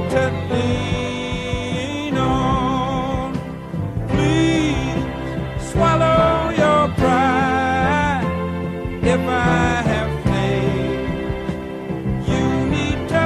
to lean on. Please swallow your pride. If I have faith, you need to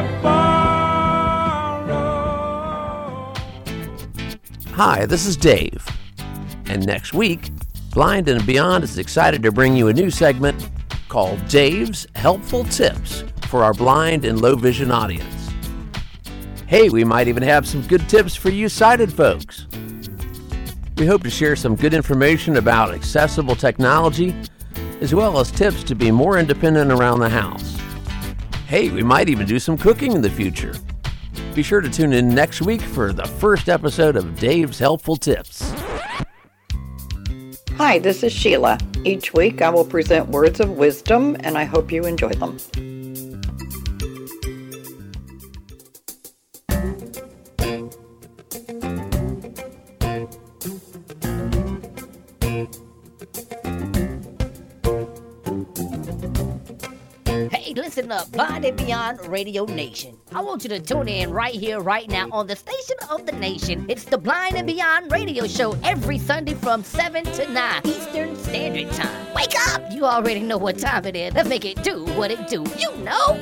borrow. Hi, this is Dave. And next week, Blind and Beyond is excited to bring you a new segment called Dave's Helpful Tips for our blind and low vision audience. Hey, we might even have some good tips for you sighted folks. We hope to share some good information about accessible technology, as well as tips to be more independent around the house. Hey, we might even do some cooking in the future. Be sure to tune in next week for the first episode of Dave's Helpful Tips. Hi, this is Sheila. Each week I will present words of wisdom, and I hope you enjoy them. Hey, listen up, Blind and Beyond Radio Nation. I want you to tune in right here, right now on the station of the nation. It's the Blind and Beyond Radio Show every Sunday from 7 to 9 Eastern Standard Time. Wake up! You already know what time it is. Let's make it do what it do. You know!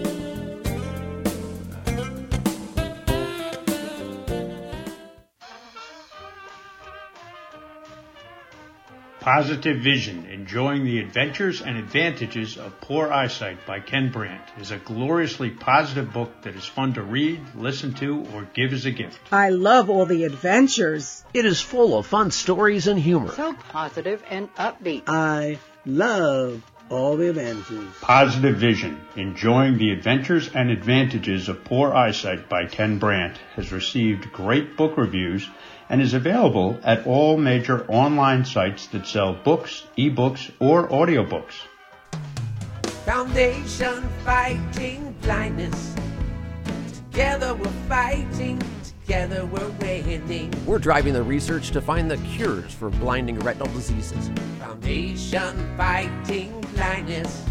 Positive Vision, Enjoying the Adventures and Advantages of Poor Eyesight by Ken Brandt is a gloriously positive book that is fun to read, listen to, or give as a gift. I love all the adventures. It is full of fun stories and humor. So positive and upbeat. I love all the adventures. Positive Vision, Enjoying the Adventures and Advantages of Poor Eyesight by Ken Brandt has received great book reviews and is available at all major online sites that sell books, ebooks, or audiobooks. Foundation fighting blindness. Together we're fighting. Together we're winning. We're driving the research to find the cures for blinding retinal diseases. Foundation fighting blindness.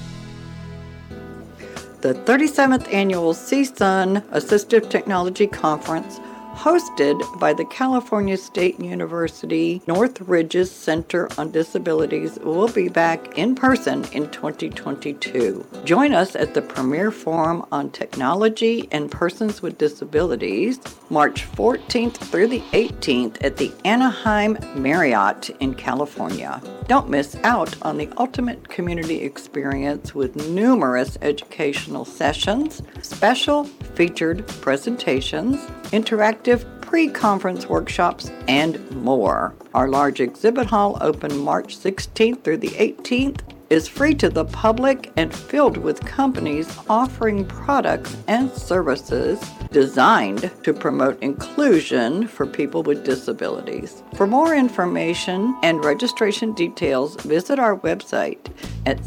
The 37th Annual CSUN Assistive Technology Conference, hosted by the California State University Northridge's Center on Disabilities, will be back in person in 2022. Join us at the Premier Forum on Technology and Persons with Disabilities, March 14th through the 18th at the Anaheim Marriott in California. Don't miss out on the ultimate community experience with numerous educational sessions, special featured presentations, interactive pre-conference workshops, and more. Our large exhibit hall, open March 16th through the 18th, is free to the public and filled with companies offering products and services designed to promote inclusion for people with disabilities. For more information and registration details, visit our website at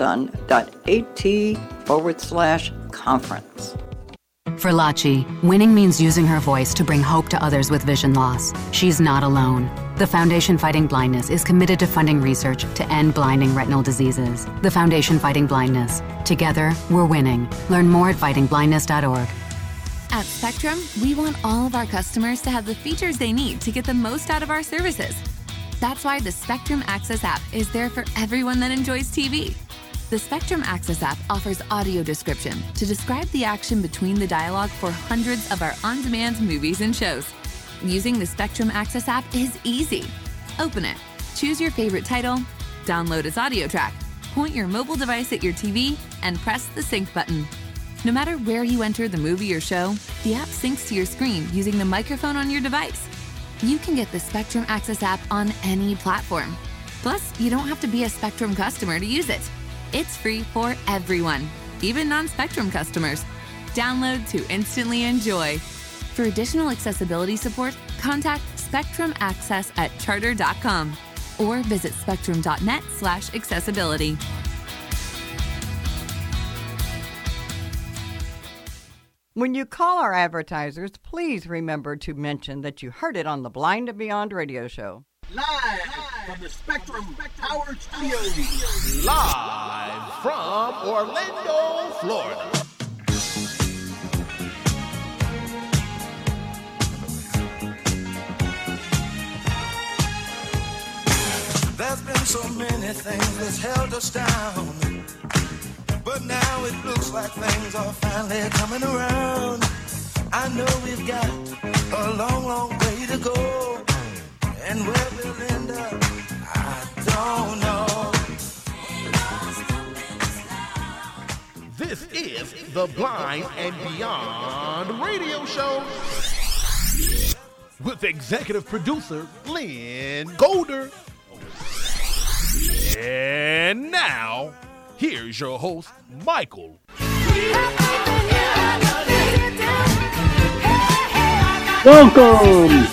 csun.at/conference. For Lachi, winning means using her voice to bring hope to others with vision loss. She's not alone. The Foundation Fighting Blindness is committed to funding research to end blinding retinal diseases. The Foundation Fighting Blindness. Together, we're winning. Learn more at fightingblindness.org. At Spectrum, we want all of our customers to have the features they need to get the most out of our services. That's why the Spectrum Access app is there for everyone that enjoys TV. The Spectrum Access app offers audio description to describe the action between the dialogue for hundreds of our on-demand movies and shows. Using the Spectrum Access app is easy. Open it, choose your favorite title, download its audio track, point your mobile device at your TV, and press the sync button. No matter where you enter the movie or show, the app syncs to your screen using the microphone on your device. You can get the Spectrum Access app on any platform. Plus, you don't have to be a Spectrum customer to use it. It's free for everyone, even non-Spectrum customers. Download to instantly enjoy. For additional accessibility support, contact Spectrum Access at charter.com or visit spectrum.net/accessibility. When you call our advertisers, please remember to mention that you heard it on the Blind and Beyond radio show. Live from the Spectrum Power Studios. Live from Orlando, Florida. So many things that's held us down, but now it looks like things are finally coming around. I know we've got a long, long way to go, and where we'll end up, I don't know. This is the Blind and Beyond radio show with executive producer Lynn Golder. And now, here's your host, Michael. Welcome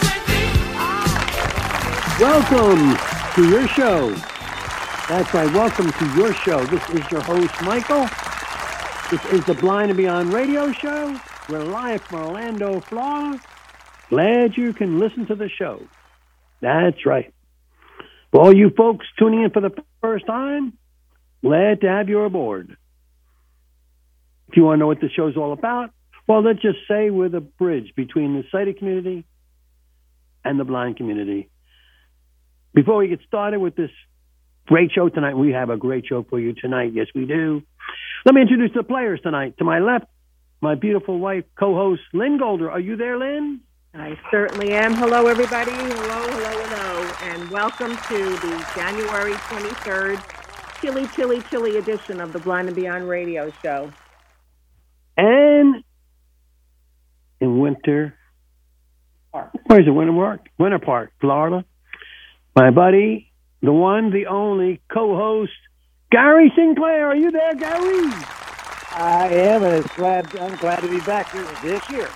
to your show. That's right, welcome to your show. This is your host, Michael. This is the Blind and Beyond radio show. We're live from Orlando, Florida. Glad you can listen to the show. That's right. For all you folks tuning in for the first time, glad to have you aboard. If you want to know what the show's all about, well, let's just say we're the bridge between the sighted community and the blind community. Before we get started with this great show tonight, we have a great show for you tonight. Yes, we do. Let me introduce the players tonight. To my left, my beautiful wife, co-host Lynn Golder. Are you there, Lynn? I certainly am. Hello, everybody. Hello. And welcome to the January 23rd chilly edition of the Blind and Beyond radio show. And in Winter Park. Where's it? Winter Park, Florida. My buddy, the one, the only co-host, Gary Sinclair. Are you there, Gary? I am, and I'm glad to be back here this year.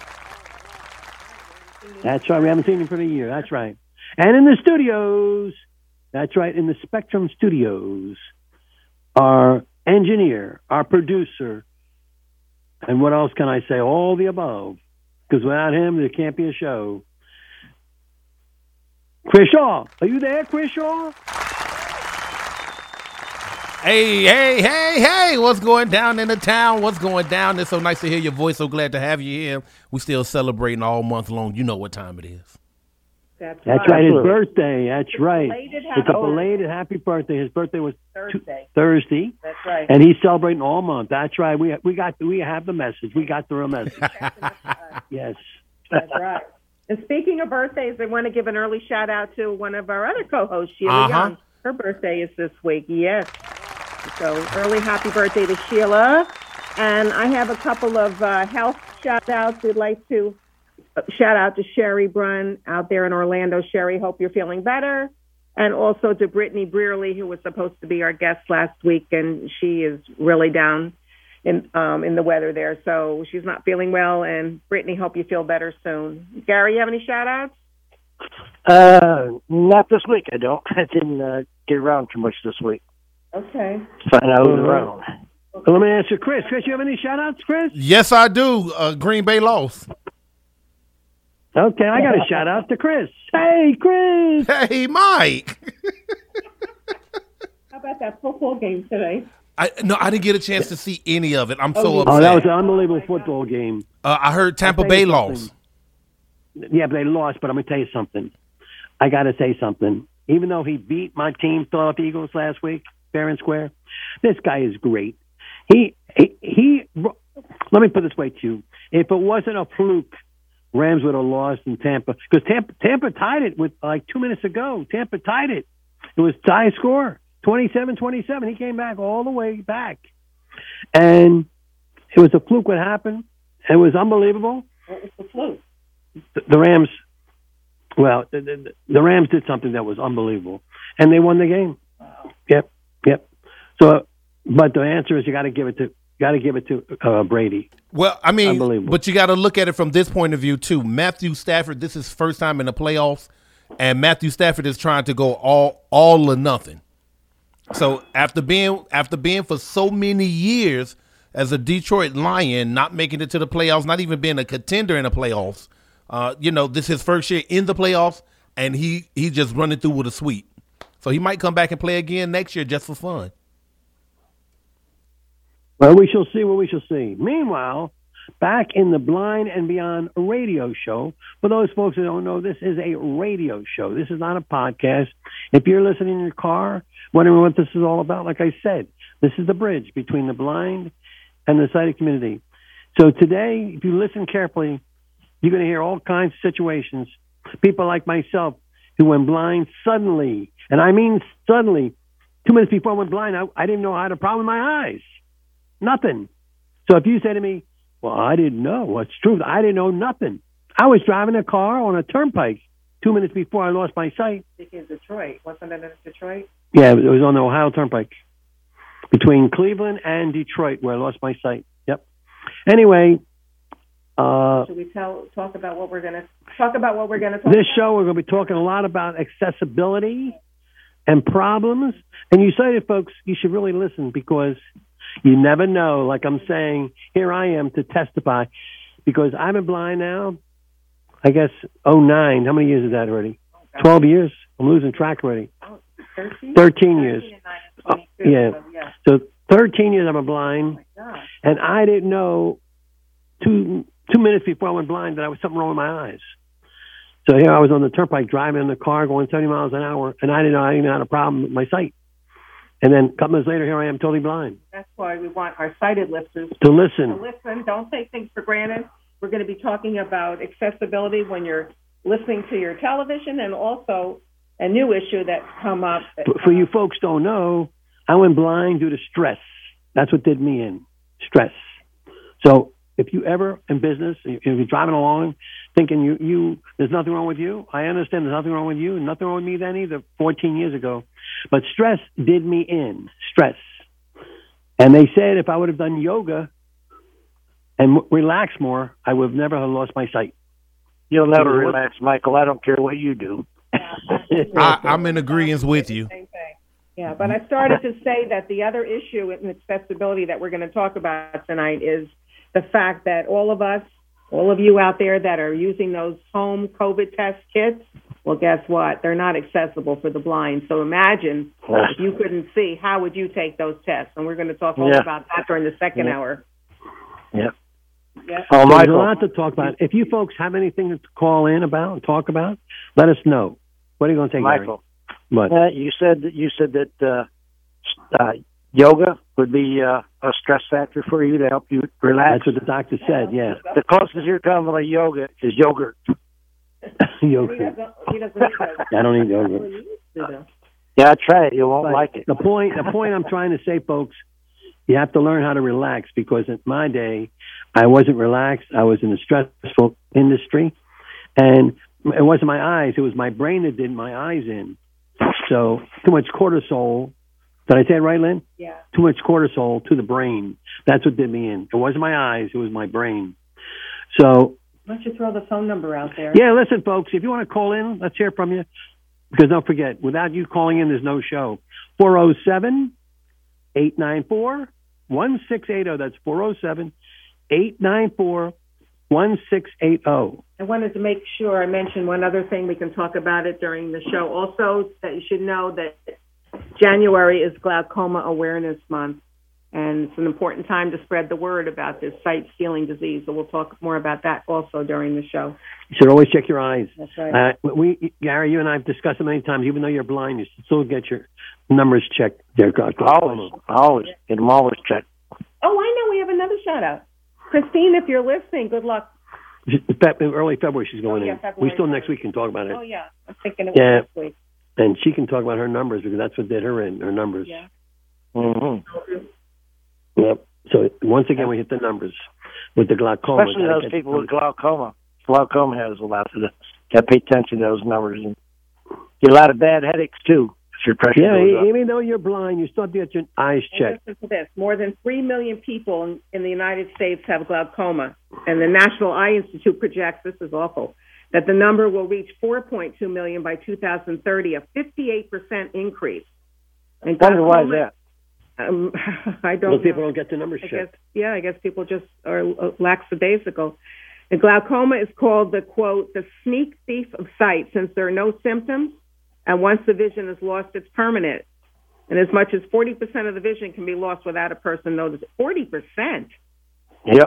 That's right. We haven't seen him for a year. That's right. And in the studios, that's right, in the Spectrum Studios, our engineer, our producer, and what else can I say? All the above. Because without him, there can't be a show. Chris Shaw. Are you there, Chris Shaw? Hey, what's going down in the town? What's going down? It's so nice to hear your voice. So glad to have you here. We still celebrating all month long. You know what time it is. That's right. His birthday. That's right. It's a belated happy birthday. His birthday was Thursday. That's right. And he's celebrating all month. That's right. We have the message. We got the real message. Yes. That's right. And speaking of birthdays, I want to give an early shout out to one of our other co-hosts, Sheila Young. Her birthday is this week. Yes. So early happy birthday to Sheila. And I have a couple of health shout-outs. We'd like to shout out to Sherry Brunn out there in Orlando. Sherry, hope you're feeling better. And also to Brittany Brearley, who was supposed to be our guest last week, and she is really down in the weather there. So she's not feeling well. And Brittany, hope you feel better soon. Gary, you have any shout-outs? Not this week, I don't. I didn't get around too much this week. Okay. Find out who's around. Well, let me ask you, Chris. Chris, you have any shout-outs, Chris? Yes, I do. Green Bay lost. Okay, I got a shout-out to Chris. Hey, Chris. Hey, Mike. How about that football game today? I didn't get a chance to see any of it. I'm so upset. Oh, that was an unbelievable football game. I heard Tampa Bay lost. Yeah, but they lost. But I'm going to tell you something. I got to say something. Even though he beat my team, Philadelphia Eagles, last week, fair and square, this guy is great. He. Let me put it this way to you: if it wasn't a fluke, Rams would have lost in Tampa, because Tampa tied it with like 2 minutes ago. Tampa tied it. It was tie score, 27-27. He came back all the way back, and it was a fluke. What happened? It was unbelievable. What was the fluke? The Rams. Well, the Rams did something that was unbelievable, and they won the game. Wow. Yep. So, but the answer is you got to give it to Brady. Well, I mean, but you got to look at it from this point of view too. Matthew Stafford, this is his first time in the playoffs, and Matthew Stafford is trying to go all or nothing. So after being for so many years as a Detroit Lion, not making it to the playoffs, not even being a contender in the playoffs. This is his first year in the playoffs, and he just running through with a sweep. So he might come back and play again next year just for fun. Well, we shall see what we shall see. Meanwhile, back in the Blind and Beyond radio show. For those folks who don't know, this is a radio show. This is not a podcast. If you're listening in your car, wondering what this is all about, like I said, this is the bridge between the blind and the sighted community. So today, if you listen carefully, you're going to hear all kinds of situations. People like myself who went blind suddenly, and I mean suddenly. 2 minutes before I went blind, I didn't know I had a problem with my eyes. Nothing. So if you say to me, well, I didn't know. Well, it's true. I didn't know nothing. I was driving a car on a turnpike 2 minutes before I lost my sight. In Detroit. Wasn't it in Detroit? Yeah, it was on the Ohio Turnpike between Cleveland and Detroit where I lost my sight. Yep. Anyway. Should we talk about what we're going to talk about? This show, we're going to be talking a lot about accessibility and problems. And you cited, folks, you should really listen because you never know. Like I'm saying, here I am to testify because I've been blind now, I guess, 2009. How many years is that already? 12 years? I'm losing track already. 13 years. Yeah. So 13 years I've been blind. And I didn't know 2 minutes before I went blind that I was something wrong with my eyes. So here I was on the turnpike driving in the car going 70 miles an hour, and I didn't know I even had a problem with my sight. And then a couple minutes later, here I am totally blind. That's why we want our sighted listeners to listen. Don't take things for granted. We're going to be talking about accessibility when you're listening to your television and also a new issue that's come up. For you folks don't know, I went blind due to stress. That's what did me in, stress. So if you ever in business, if you're driving along thinking you there's nothing wrong with you, I understand there's nothing wrong with you, nothing wrong with me then either 14 years ago. But stress did me in, stress. And they said if I would have done yoga and relaxed more, I would have never have lost my sight. You'll never relax, Michael. I don't care what you do. I'm in agreement with you. Yeah, but I started to say that the other issue in accessibility that we're going to talk about tonight is the fact that all of you out there that are using those home COVID test kits, well, guess what? They're not accessible for the blind. So imagine if you couldn't see, how would you take those tests? And we're going to talk all about that during the second hour. Yeah. Yeah. Oh, there's a lot to talk about. If you folks have anything to call in about and talk about, let us know. What are you going to take, Michael? What? You said that yoga would be a stress factor for you to help you relax. That's what the doctor said. Yeah. The closest you're coming to yoga is yogurt. Yogurt. He doesn't need I don't eat yogurt. Yeah, I try it. You won't like it. The point I'm trying to say, folks, you have to learn how to relax because in my day, I wasn't relaxed. I was in a stressful industry, and it wasn't my eyes. It was my brain that did my eyes in. So too much cortisol. Did I say it right, Lynn? Yeah. Too much cortisol to the brain. That's what did me in. It wasn't my eyes. It was my brain. So why don't you throw the phone number out there? Yeah, listen, folks, if you want to call in, let's hear from you. Because don't forget, without you calling in, there's no show. 407-894-1680. That's 407-894-1680. I wanted to make sure I mentioned one other thing. We can talk about it during the show. Also, that you should know that January is Glaucoma Awareness Month, and it's an important time to spread the word about this sight-stealing disease. So we'll talk more about that also during the show. You should always check your eyes. That's right. Gary, you and I have discussed it many times. Even though you're blind, you should still get your numbers checked. Always get them always checked. Oh, I know. We have another shout-out. Christine, if you're listening, good luck. Early February she's going in. February. We still next week can talk about it. Oh, yeah. I'm thinking it was next week. And she can talk about her numbers because that's what did her in, her numbers. Yeah. Mm-hmm. Yep. So once again, we hit the numbers with the glaucoma. Especially those people with glaucoma. Glaucoma has a lot to do. Got to pay attention to those numbers. And get a lot of bad headaches, too. Your pressure goes up. Even though you're blind, you still have to get your eyes checked. Listen to this. More than 3 million people in the United States have glaucoma. And the National Eye Institute projects, this is awful, that the number will reach 4.2 million by 2030, a 58% increase. And wonder why is that? I don't know. People don't get the numbers checked. I guess people just are lackadaisical. And glaucoma is called the, quote, the sneak thief of sight, since there are no symptoms, and once the vision is lost, it's permanent. And as much as 40% of the vision can be lost without a person noticing. 40%? Yep.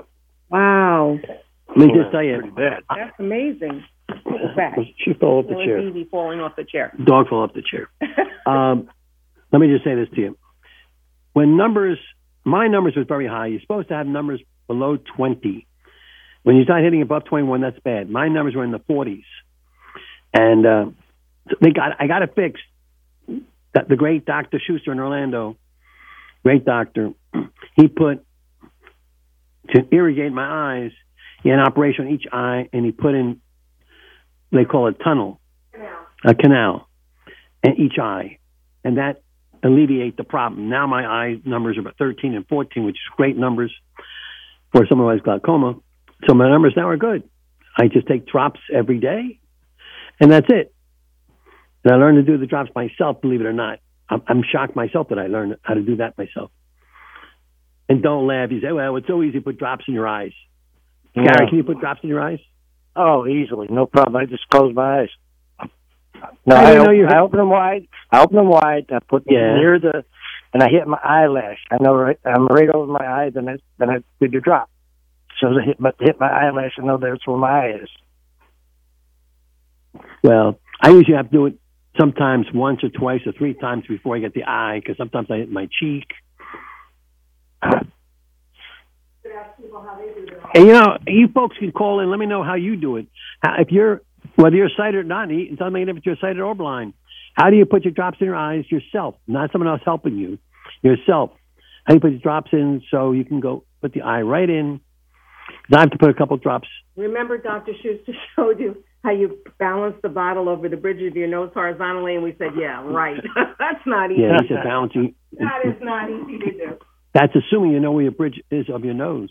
Wow. Let me just tell you. Pretty bad. That's amazing. Back. She fell off the It chair. was easy falling off the chair. Dog fell off the chair. Let me just say this to you. When my numbers was very high. You're supposed to have numbers below 20. When you start hitting above 21, that's bad. My numbers were in the 40s. And I got it fixed. The great Dr. Schuster in Orlando, great doctor, he put, to irrigate my eyes, he had an operation on each eye, and he put in, they call it a canal, in each eye. And that alleviate the problem. Now my eye numbers are about 13 and 14, which is great numbers for someone who has glaucoma. So my numbers now are good. I just take drops every day, and that's it. And I learned to do the drops myself, believe it or not. I'm shocked myself that I learned how to do that myself. And don't laugh. You say, well, it's so easy to put drops in your eyes. Yeah. Gary, can you put drops in your eyes? Oh, easily. No problem. I just close my eyes. No, I open them wide. I put them near and I hit my eyelash. I know I'm right over my eye, then I do the drop. So as I hit my eyelash, I know that's where my eye is. Well, I usually have to do it sometimes once or twice or three times before I get the eye, because sometimes I hit my cheek. And you folks can call in. Let me know how you do it. Whether you're sighted or not, it doesn't matter if you're sighted or blind. How do you put your drops in your eyes yourself? Not someone else helping you. Yourself. How do you put your drops in so you can go put the eye right in? I have to put a couple drops. Remember Dr. Schuster showed you how you balance the bottle over the bridge of your nose horizontally, and we said, yeah, right. That's not easy. Yeah, he said balancing. That is not easy to do. That's assuming you know where your bridge is of your nose.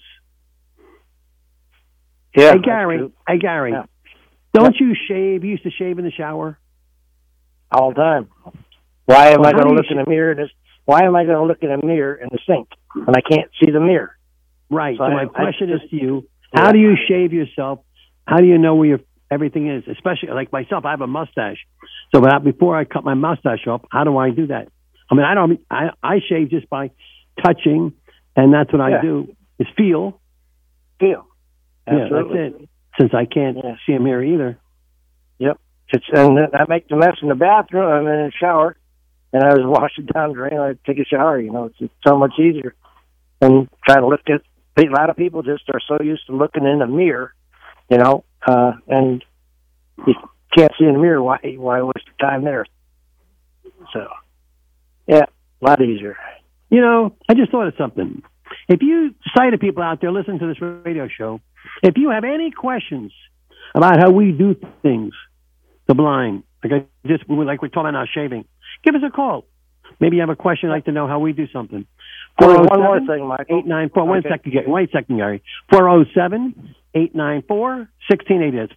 Yeah. Hey, Gary. Yeah. Don't you shave? You used to shave in the shower? All the time. Why am I going to look in the mirror? Why am I going to look in a mirror in the sink when I can't see the mirror? Right. So my question is to you, how do you shave yourself? How do you know where everything is? Especially like myself, I have a mustache. So before I cut my mustache off, how do I do that? I mean, I shave just by touching, and that's what I do, is feel. Feel. Absolutely. Yeah, that's it. Since I can't see a mirror either. Yep. And I make the mess in the bathroom. I'm in the shower, and I was washing down the drain. I take a shower. It's so much easier. And trying to look at a lot of people just are so used to looking in the mirror, and you can't see in the mirror. Why waste the time there? So, yeah, a lot easier. I just thought of something. If you sighted people out there listening to this radio show, if you have any questions about how we do things, the blind, like we're talking about now shaving, give us a call. Maybe you have a question, like to know how we do something. One more thing, Michael. 894. Okay. Wait a second, Gary. 407-894-1680. That's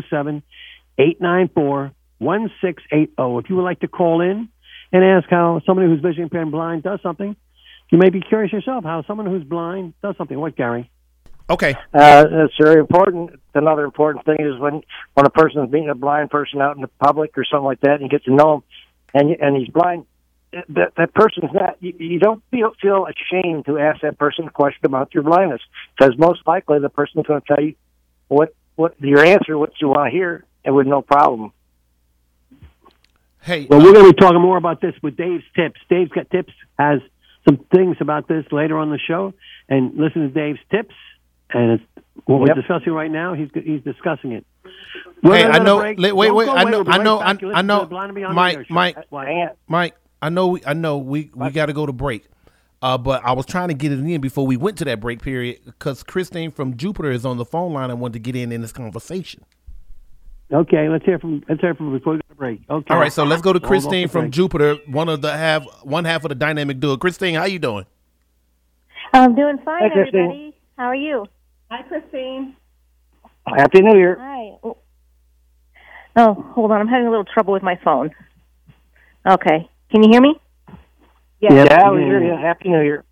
407-894-1680. If you would like to call in and ask how somebody who's visually impaired and blind does something, you may be curious yourself how someone who's blind does something. What, Gary? Okay. That's very important. Another important thing is when a person's meeting a blind person out in the public or something like that, and you get to know him, and he's blind, that person's not. You don't feel ashamed to ask that person a question about your blindness, because most likely the person's going to tell you what your answer, what you want to hear, and with no problem. Hey, well, we're going to be talking more about this with Dave's tips. Dave's got tips, has some things about this later on the show, and listen to Dave's tips. And it's what we're discussing right now. He's discussing it. Hey, I know. Wait. I know. Mike. I know. We got to go to break. But I was trying to get it in before we went to that break period because Christine from Jupiter is on the phone line and wanted to get in this conversation. Okay, let's hear from before we go to break. Okay. All right, so let's go to Christine from Jupiter, one half of the dynamic duo. Christine, how you doing? I'm doing fine, everybody. How are you? Hi, Christine. Happy New Year. Hi. Oh, hold on. I'm having a little trouble with my phone. Okay. Can you hear me? Yeah, we hear you. Happy New Year.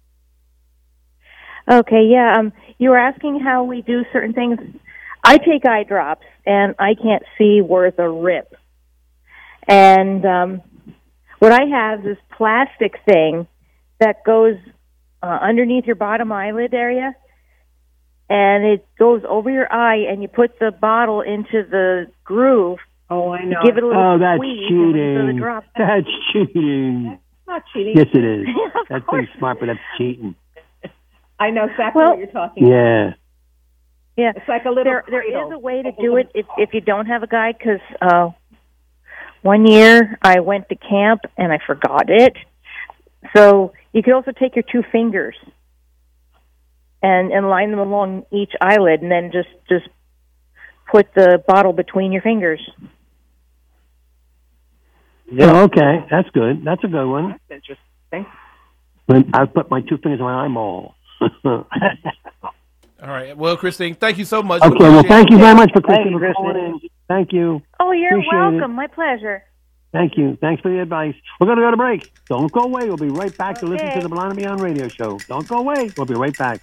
Okay, yeah. You were asking how we do certain things. I take eye drops, and I can't see worth a rip. And what I have is this plastic thing that goes underneath your bottom eyelid area, and it goes over your eye, and you put the bottle into the groove. Oh, I know. Give it a little that's squeeze. cheating. That's cheating. That's not cheating. Yes, it is. That's course. being smart, but that's cheating. I know exactly what you're talking about. Yeah. Yeah, it's like a little. There is a way to do it if you don't have a guide. Because one year I went to camp and I forgot it. So you could also take your two fingers and line them along each eyelid, and then just put the bottle between your fingers. Yeah. Oh, okay, that's good. That's a good one. That's interesting. I put my two fingers on my eyeball. All right. Well, Christine, thank you so much. Okay. Well, thank you very much for Christine for calling in. Thank you. Oh, you're Appreciate welcome. it. My pleasure. Thank you. Thanks for the advice. We're going to go to break. Don't go away. We'll be right back to listen to the Blind and Beyond radio show. Don't go away. We'll be right back.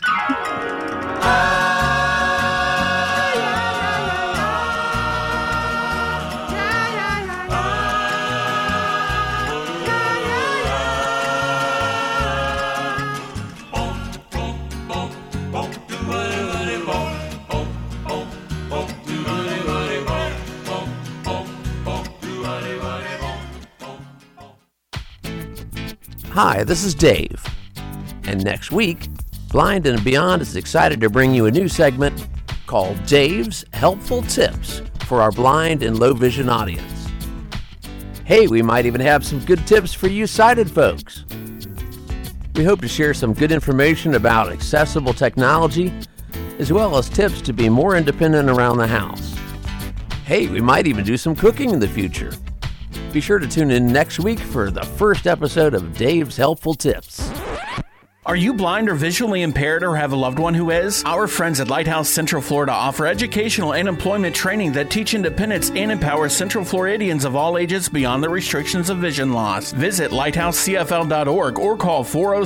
Hi, this is Dave. And next week, Blind and Beyond is excited to bring you a new segment called Dave's Helpful Tips for our blind and low vision audience. Hey, we might even have some good tips for you sighted folks. We hope to share some good information about accessible technology, as well as tips to be more independent around the house. Hey, we might even do some cooking in the future. Be sure to tune in next week for the first episode of Dave's Helpful Tips. Are you blind or visually impaired or have a loved one who is? Our friends at Lighthouse Central Florida offer educational and employment training that teach independence and empower Central Floridians of all ages beyond the restrictions of vision loss. Visit lighthousecfl.org or call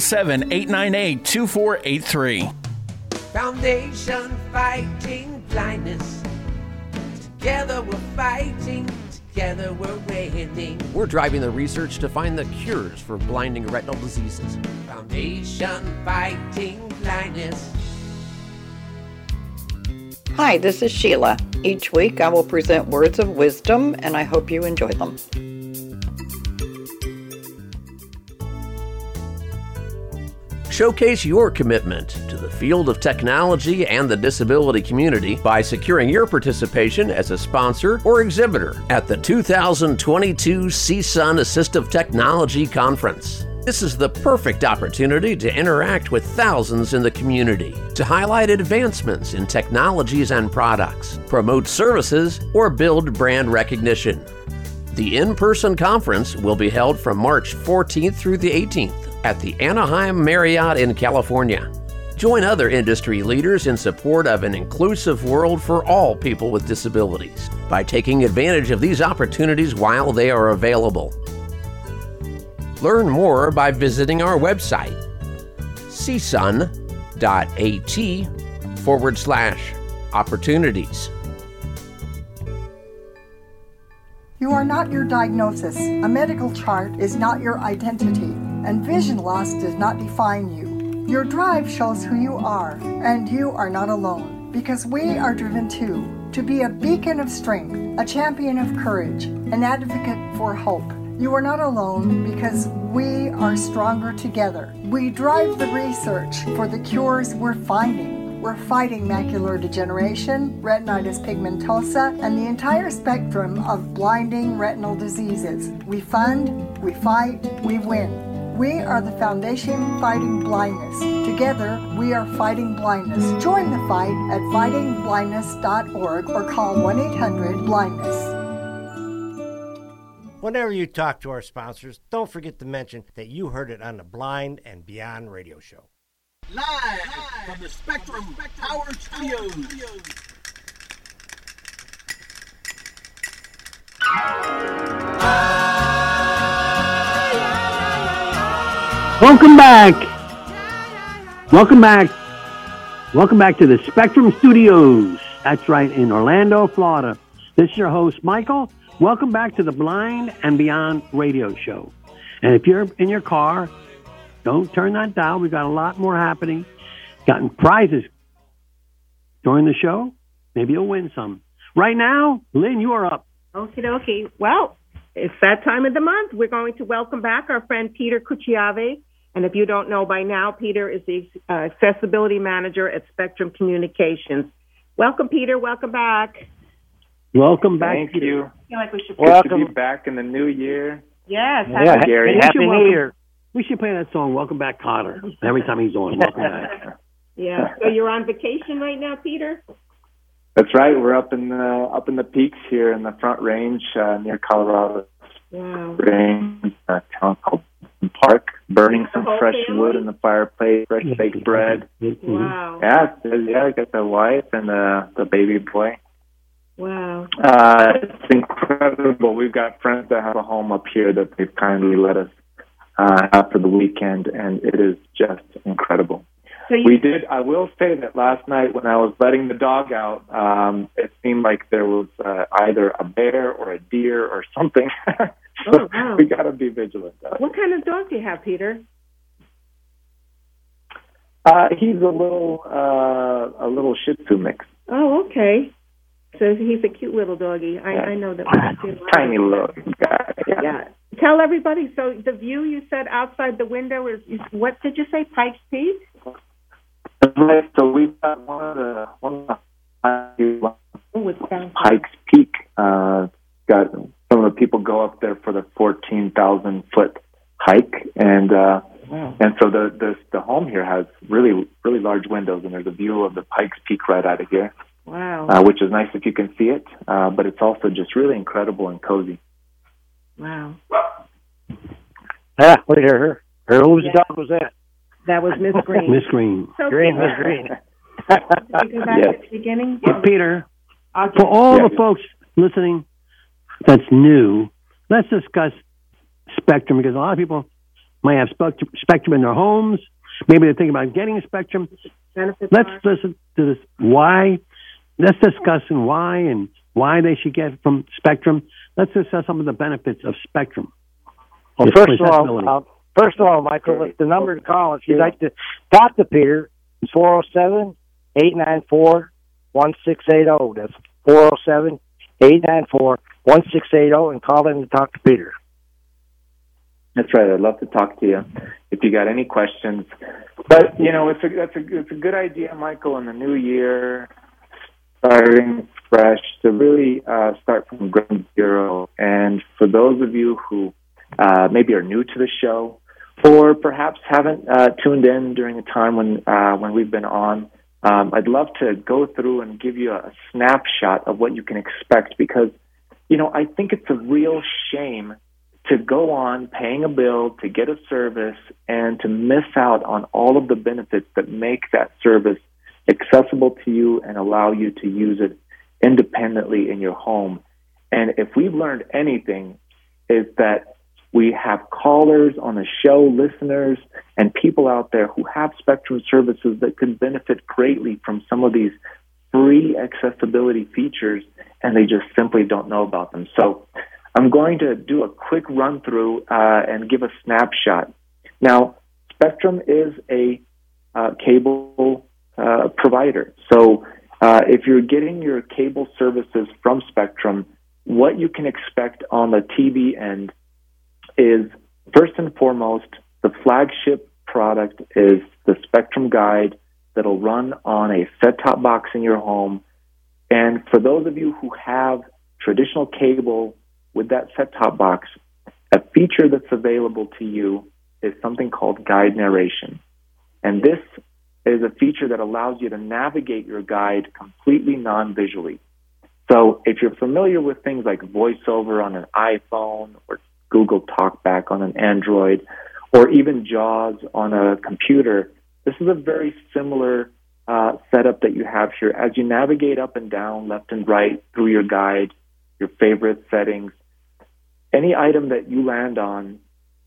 407-898-2483. Foundation Fighting Blindness. Together we're fighting. Together we're winning. We're driving the research to find the cures for blinding retinal diseases. Foundation Fighting Blindness. Hi, this is Sheila. Each week I will present words of wisdom, and I hope you enjoy them. Showcase your commitment to the field of technology and the disability community by securing your participation as a sponsor or exhibitor at the 2022 CSUN Assistive Technology Conference. This is the perfect opportunity to interact with thousands in the community, to highlight advancements in technologies and products, promote services, or build brand recognition. The in-person conference will be held from March 14th through the 18th at the Anaheim Marriott in California. Join other industry leaders in support of an inclusive world for all people with disabilities by taking advantage of these opportunities while they are available. Learn more by visiting our website, csun.at/opportunities. You are not your diagnosis. A medical chart is not your identity, and vision loss does not define you. Your drive shows who you are, and you are not alone, because we are driven too, to be a beacon of strength, a champion of courage, an advocate for hope. You are not alone because we are stronger together. We drive the research for the cures we're finding. We're fighting macular degeneration, retinitis pigmentosa, and the entire spectrum of blinding retinal diseases. We fund, we fight, we win. We are the Foundation Fighting Blindness. Together, we are fighting blindness. Join the fight at fightingblindness.org or call 1-800-BLINDNESS. Whenever you talk to our sponsors, don't forget to mention that you heard it on the Blind and Beyond radio show. Live from the Spectrum Howard Studios. Welcome back. Welcome back. Welcome back to the Spectrum Studios. That's right, in Orlando, Florida. This is your host, Michael. Welcome back to the Blind and Beyond radio show. And if you're in your car, don't turn that down. We've got a lot more happening. Gotten prizes during the show. Maybe you'll win some. Right now, Lynn, you are up. Okie dokie. Well, it's that time of the month. We're going to welcome back our friend Peter Cucciave. And if you don't know by now, Peter is the accessibility manager at Spectrum Communications. Welcome, Peter. Welcome back. Welcome back. Thank you. I feel like we should Good to be back in the new year. Yes. Yeah, Gary. Happy New Year. We should play that song, Welcome Back, Cotter, every time he's on. Welcome back. Yeah. So you're on vacation right now, Peter? That's right. We're up in the peaks here in the Front Range near Colorado. Wow. Range, a town called Park, burning some fresh wood in the fireplace, fresh baked bread. Wow. Yeah, I got the wife and the baby boy. Wow. It's incredible. We've got friends that have a home up here that they've kindly let us have for the weekend, and it is just incredible. So I will say that last night when I was letting the dog out, it seemed like there was either a bear or a deer or something. So wow. We got to be vigilant. What kind of dog do you have, Peter? He's a little Shih Tzu mix. Oh, okay. So he's a cute little doggy. I know that. Tiny little guy. Yeah. Tell everybody. So the view you said outside the window is what did you say? Pikes Peak. Right. So we've got one of the Pikes Peak. Got some of the people go up there for the 14,000 foot hike, and so the home here has really large windows, and there's a view of the Pikes Peak right out of here. Wow. Which is nice if you can see it, but it's also just really incredible and cozy. Wow. Yeah, look at her. Whose dog was that? That was Miss Green. Miss Green. So Green, Miss Green. Did you go back at the beginning? Well, Peter, for all the folks listening that's new, let's discuss Spectrum, because a lot of people might have Spectrum in their homes. Maybe they're thinking about getting a Spectrum. Let's listen to this. Why? Let's discuss why and why they should get from Spectrum. Let's discuss some of the benefits of Spectrum. Well, first of all, Michael, the number to call if you'd like to talk to Peter is 407-894-1680. That's 407-894-1680, and call in to talk to Peter. That's right. I'd love to talk to you if you got any questions. But it's a good idea, Michael, in the new year, starting fresh, to really start from ground zero. And for those of you who maybe are new to the show, or perhaps haven't tuned in during a time when we've been on, I'd love to go through and give you a snapshot of what you can expect, because I think it's a real shame to go on paying a bill to get a service and to miss out on all of the benefits that make that service accessible to you and allow you to use it independently in your home. And if we've learned anything, is that we have callers on the show, listeners, and people out there who have Spectrum services that could benefit greatly from some of these free accessibility features, and they just simply don't know about them. So I'm going to do a quick run through and give a snapshot. Now, Spectrum is a cable provider. So if you're getting your cable services from Spectrum, what you can expect on the TV end is, first and foremost, the flagship product is the Spectrum Guide that'll run on a set-top box in your home. And for those of you who have traditional cable with that set-top box, a feature that's available to you is something called guide narration. And this is a feature that allows you to navigate your guide completely non-visually. So if you're familiar with things like VoiceOver on an iPhone or Google TalkBack on an Android, or even JAWS on a computer, this is a very similar setup that you have here. As you navigate up and down, left and right through your guide, your favorite settings, any item that you land on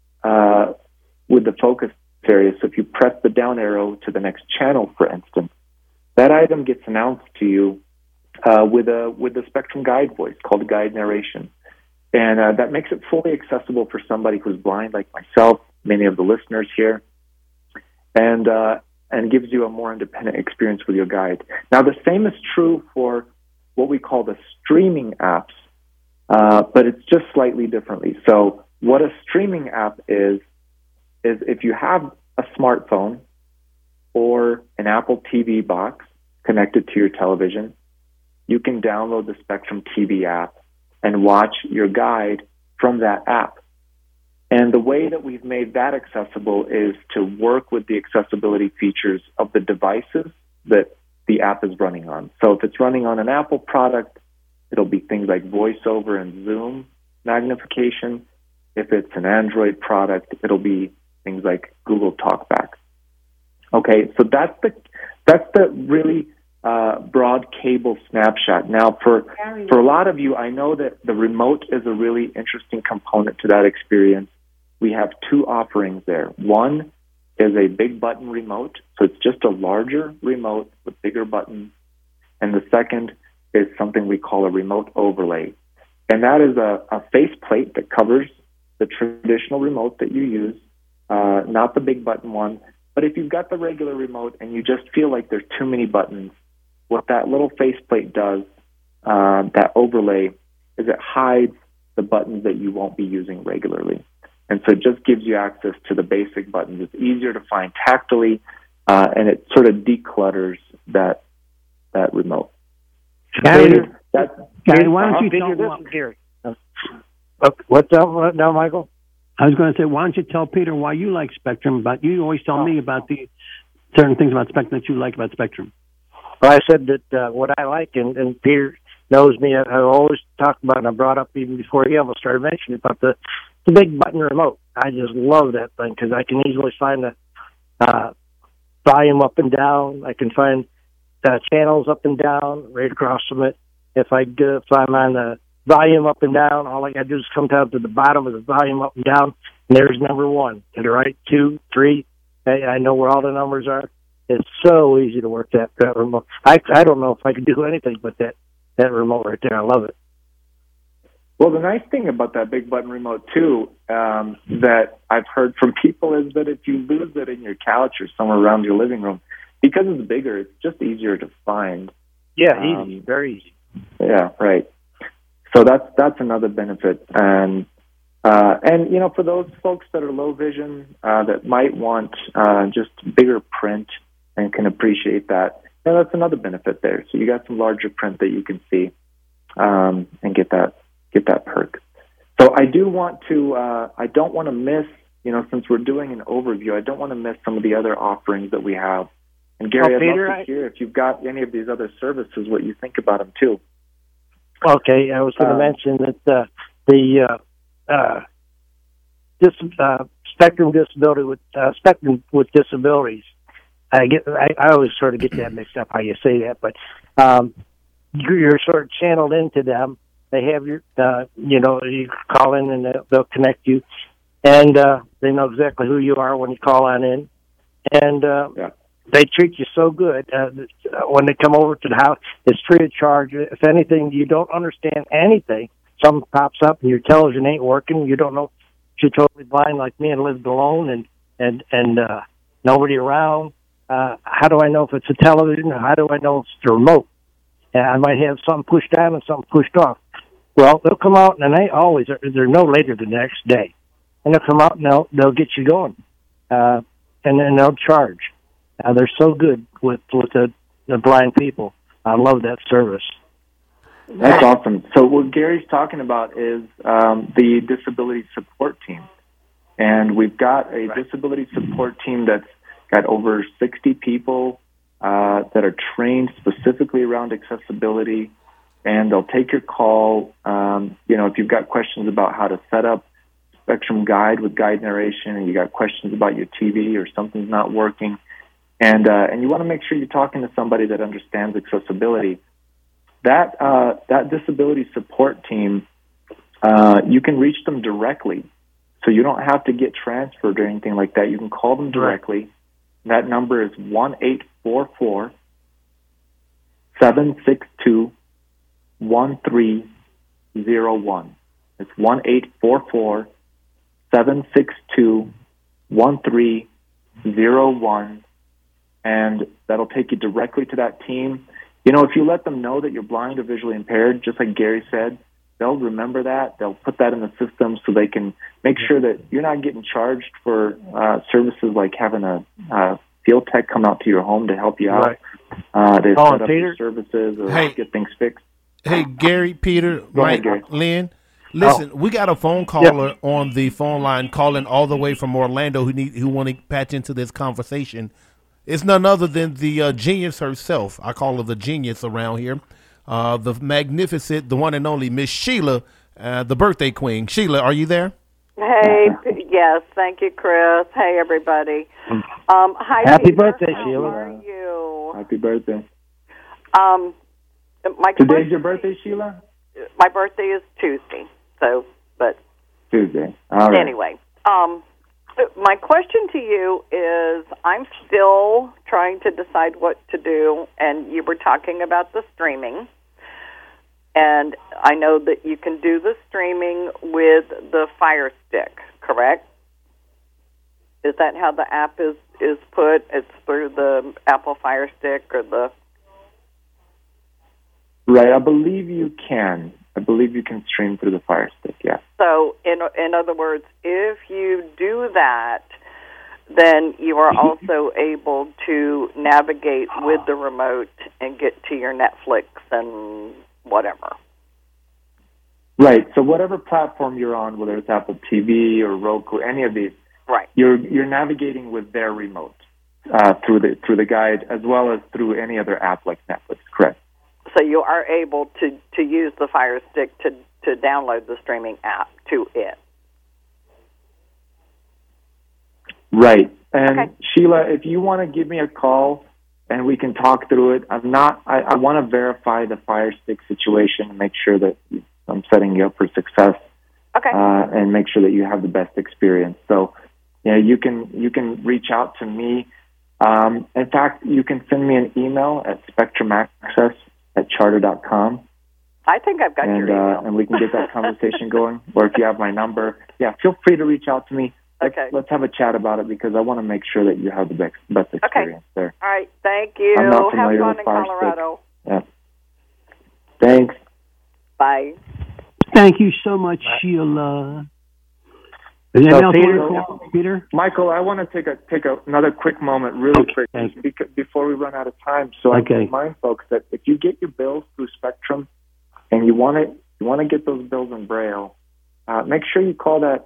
with the focus area, so if you press the down arrow to the next channel, for instance, that item gets announced to you with the Spectrum Guide voice called guide narration. And that makes it fully accessible for somebody who's blind like myself, many of the listeners here. And and gives you a more independent experience with your guide. Now, the same is true for what we call the streaming apps, but it's just slightly differently. So what a streaming app is if you have a smartphone or an Apple TV box connected to your television, you can download the Spectrum TV app and watch your guide from that app. And the way that we've made that accessible is to work with the accessibility features of the devices that the app is running on. So if it's running on an Apple product, it'll be things like VoiceOver and Zoom magnification. If it's an Android product, it'll be things like Google Talkback. Okay, so that's the really broad cable snapshot. Now, for a lot of you, I know that the remote is a really interesting component to that experience. We have two offerings there. One is a big button remote, so it's just a larger remote with bigger buttons. And the second is something we call a remote overlay. And that is a faceplate that covers the traditional remote that you use, not the big button one. But if you've got the regular remote and you just feel like there's too many buttons, what that little faceplate does, that overlay, is it hides the buttons that you won't be using regularly. And so it just gives you access to the basic buttons. It's easier to find tactily, and it sort of declutters that remote. Gary, why don't you tell Gary? What's up now, Michael? I was going to say, why don't you tell Peter why you like Spectrum? But you always tell me about the certain things about Spectrum that you like about Spectrum. Well, I said that what I like, and Peter knows me. I always talk about, and I brought up even before he almost started mentioning about the big button remote. I just love that thing because I can easily find the volume up and down. I can find channels up and down right across from it. If I'm on the volume up and down, all I got to do is come down to the bottom of the volume up and down, and there's number one. To the right, 2, 3. I know where all the numbers are. It's so easy to work that remote. I don't know if I could do anything but that remote right there. I love it. Well, the nice thing about that big button remote, too, that I've heard from people is that if you lose it in your couch or somewhere around your living room, because it's bigger, it's just easier to find. Yeah, easy, very easy. Yeah, right. So that's another benefit. And you know, for those folks that are low vision, that might want just bigger print and can appreciate that, that's another benefit there. So you got some larger print that you can see and get that perk. So I don't want to miss, you know, since we're doing an overview, I don't want to miss some of the other offerings that we have. And Gary, I'd love to hear if you've got any of these other services, what you think about them too. Okay, I was going to mention that Spectrum with disabilities. I always sort of get that mixed up how you say that, but you're sort of channeled into them. They have your, you call in and they'll connect you, and they know exactly who you are when you call on in, and they treat you so good. When they come over to the house, it's free of charge. If anything, you don't understand anything, something pops up and your television ain't working, you don't know, you're totally blind like me and lived alone and nobody around. How do I know if it's a television, or how do I know if it's the remote? And I might have something pushed down and something pushed off. Well, they'll come out, and they always they're no later the next day, and they'll come out and they'll get you going, and then they'll charge. They're so good with the blind people. I love that service. That's awesome. So what Gary's talking about is the disability support team, and we've got a disability support team that's got over 60 people that are trained specifically around accessibility, and they'll take your call. If you've got questions about how to set up Spectrum Guide with guide narration, and you got questions about your TV or something's not working, and you want to make sure you're talking to somebody that understands accessibility. That disability support team, you can reach them directly, so you don't have to get transferred or anything like that. You can call them directly. That number is 1-844-762-1301. It's 1-844-762-1301. and that'll take you directly to that team. You know, if you let them know that you're blind or visually impaired, just like Gary said, they'll remember that. They'll put that in the system so they can make sure that you're not getting charged for services like having a field tech come out to your home to help you out. They set up your services or get things fixed. Hey, Gary, Peter, Go Mike, ahead, Gary. Lynn, listen, we got a phone caller on the phone line calling all the way from Orlando who want to patch into this conversation. It's none other than the genius herself. I call her the genius around here. The magnificent, the one and only Miss Sheila, the birthday queen. Sheila, are you there? Hey, yes, thank you, Chris. Hey, everybody. Hi, Happy Peter. birthday, How Sheila. are you? Happy birthday. Today's your birthday, Sheila? My birthday is Tuesday, but Tuesday. All right. anyway. My question to you is, I'm still trying to decide what to do, and you were talking about the streaming, and I know that you can do the streaming with the Fire Stick, correct? Is that how the app is put? It's through the Apple Fire Stick or the... Right, I believe you can. I believe you can stream through the Fire Stick, yeah. So, in other words, if you do that, then you are also able to navigate with the remote and get to your Netflix and whatever. Right, so whatever platform you're on, whether it's Apple TV or Roku, any of these, right, you're navigating with their remote through the guide, as well as through any other app like Netflix, correct? So you are able to use the Fire Stick to download the streaming app to it. Right. And Sheila, if you want to give me a call and we can talk through it, I want to verify the Fire Stick situation and make sure that I'm setting you up for success. Okay. And make sure that you have the best experience. So, you can reach out to me. In fact, you can send me an email at spectrumaccess@charter.com. I think I've got your email. And we can get that conversation going. Or if you have my number, feel free to reach out to me. Let's have a chat about it because I want to make sure that you have the best experience there. All right, thank you. I'm not Have familiar fun with in Fire Colorado. Stick. Yeah. Thanks. Bye. Thank you so much, Sheila. Is there anything else, Peter? Michael, I want to take another quick moment, really quick, before we run out of time. So I can remind folks that if you get your bills through Spectrum and you want to get those bills in Braille, make sure you call that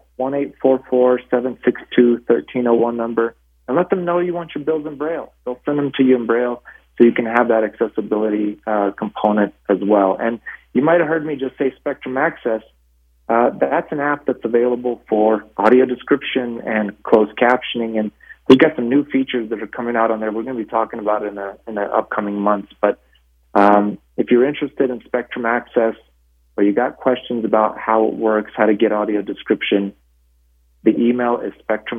1-844-762-1301 number and let them know you want your bills in Braille. They'll send them to you in Braille so you can have that accessibility component as well. And you might have heard me just say Spectrum Access. That's an app that's available for audio description and closed captioning, and we've got some new features that are coming out on there. We're going to be talking about it in the upcoming months. But if you're interested in Spectrum Access, or you got questions about how it works, how to get audio description, the email is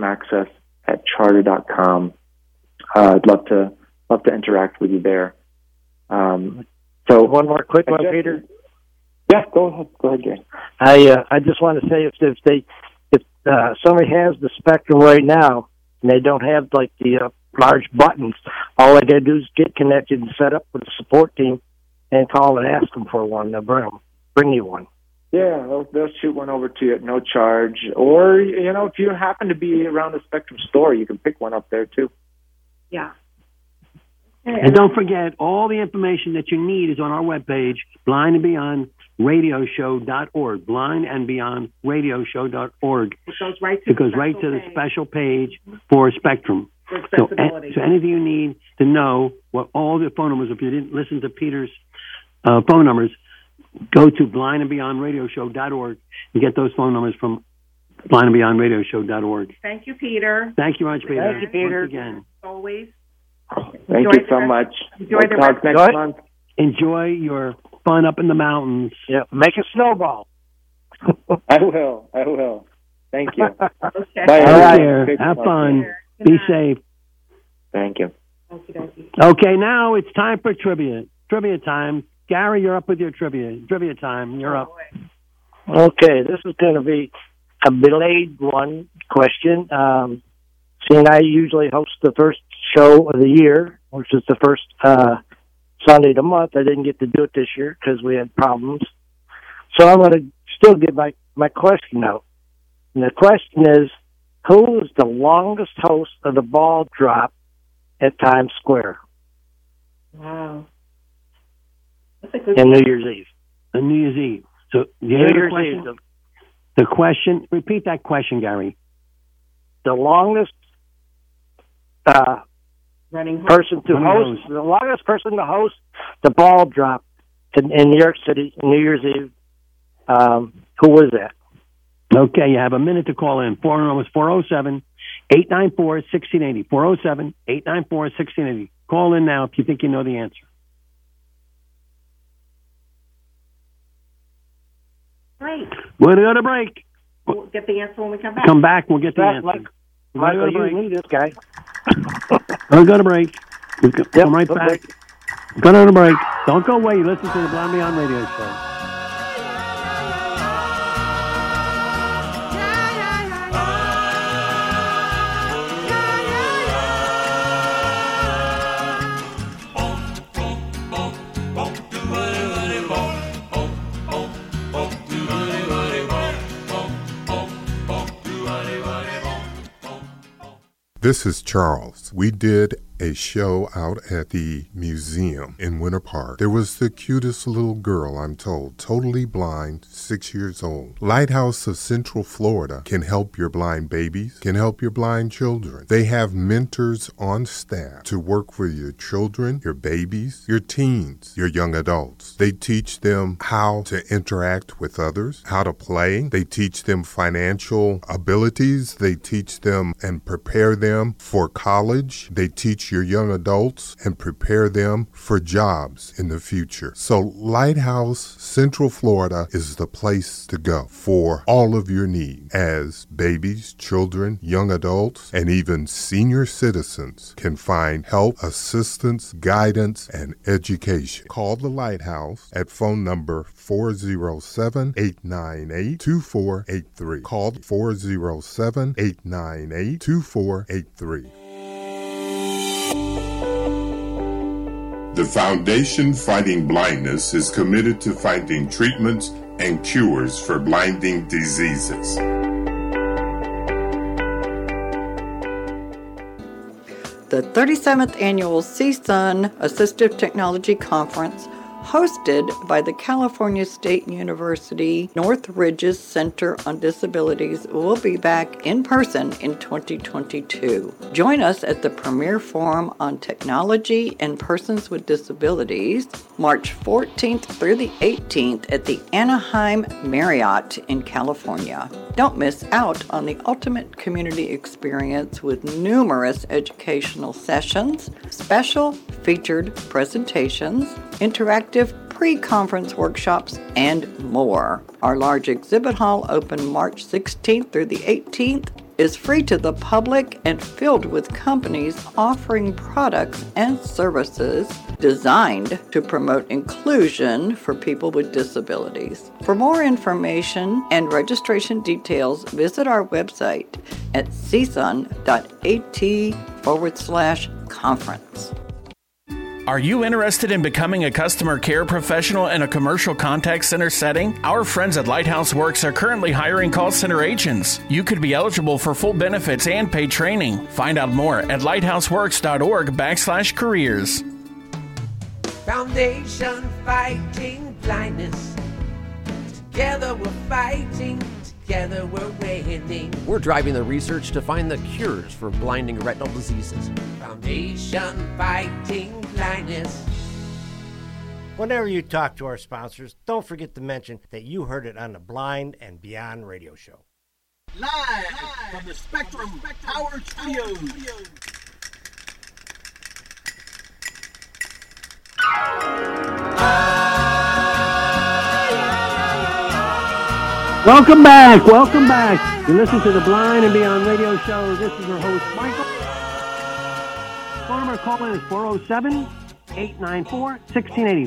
spectrumaccess@charter.com. I'd love to interact with you there. So one more quick one, Peter. Yeah, go ahead, Gary. I just want to say if somebody has the Spectrum right now and they don't have like the large buttons, all they got to do is get connected and set up with the support team and call and ask them for one. They'll bring you one. Yeah, they'll shoot one over to you at no charge. Or if you happen to be around the Spectrum store, you can pick one up there too. Yeah. And don't forget, all the information that you need is on our webpage, blindandbeyondradioshow.org, blindandbeyondradioshow.org. It goes right to the special page for Spectrum. For accessibility. So anything you need to know, all the phone numbers, if you didn't listen to Peter's phone numbers, go to blindandbeyondradioshow.org and get those phone numbers from blindandbeyondradioshow.org. Thank you, Peter. Thank you much, Peter. Thank you, Peter. Once again. Always. Thank you so much. Enjoy we'll talk next month. Enjoy your fun up in the mountains. Yeah, make a snowball. I will. Thank you. Okay. Bye. Take care. Have fun. Be safe. Thank you. Okay, now it's time for trivia. Trivia time. Gary, you're up with your trivia. Trivia time. You're up. Okay, this is going to be a delayed one question. See, and I usually host the first show of the year, which is the first Sunday of the month. I didn't get to do it this year because we had problems. So I'm going to still get my question out. And the question is, who is the longest host of the ball drop at Times Square? Wow. And New Year's Eve. On New Year's Eve. So New Year's Eve. The question, repeat that question, Gary. The longest person to host the ball drop in New York City, New Year's Eve. Who was that? Okay, you have a minute to call in. Phone number is 407-894-1680. 407-894-1680. Call in now if you think you know the answer. Great. We're going to go to break. We'll get the answer when we come back. Come back, we'll get the answer. Michael, you need this guy. We'll go to break. We'll come right back. Go to the break. Don't go away. Listen to the Blind Beyond Radio Show. This is Charles. We did a show out at the museum in Winter Park. There was the cutest little girl, I'm told, totally blind, 6 years old. Lighthouse of Central Florida can help your blind babies, can help your blind children. They have mentors on staff to work with your children, your babies, your teens, your young adults. They teach them how to interact with others, how to play. They teach them financial abilities. They teach them and prepare them for college. They teach your young adults and prepare them for jobs in the future. So Lighthouse Central Florida is the place to go for all of your needs, as babies, children, young adults, and even senior citizens can find help, assistance, guidance, and education. Call the Lighthouse at phone number 407-898-2483. Call 407-898-2483. The Foundation Fighting Blindness is committed to finding treatments and cures for blinding diseases. The 37th Annual CSUN Assistive Technology Conference, hosted by the California State University Northridge's Center on Disabilities, will be back in person in 2022. Join us at the Premier Forum on Technology and Persons with Disabilities, March 14th through the 18th at the Anaheim Marriott in California. Don't miss out on the ultimate community experience with numerous educational sessions, special featured presentations, interactive pre-conference workshops, and more. Our large exhibit hall, open March 16th through the 18th, is free to the public and filled with companies offering products and services designed to promote inclusion for people with disabilities. For more information and registration details, visit our website at csun.at/conference. Are you interested in becoming a customer care professional in a commercial contact center setting? Our friends at Lighthouse Works are currently hiring call center agents. You could be eligible for full benefits and paid training. Find out more at lighthouseworks.org/careers. Foundation Fighting Blindness. Together we're fighting. Together we're winning. We're driving the research to find the cures for blinding retinal diseases. Foundation Fighting Blindness. Whenever you talk to our sponsors, don't forget to mention that you heard it on the Blind and Beyond Radio Show. Live from the Spectrum Power Studios. Welcome back. Welcome back. You listen to the Blind and Beyond Radio Show. This is your host, Michael. Phone number to call in is 407-894-1680.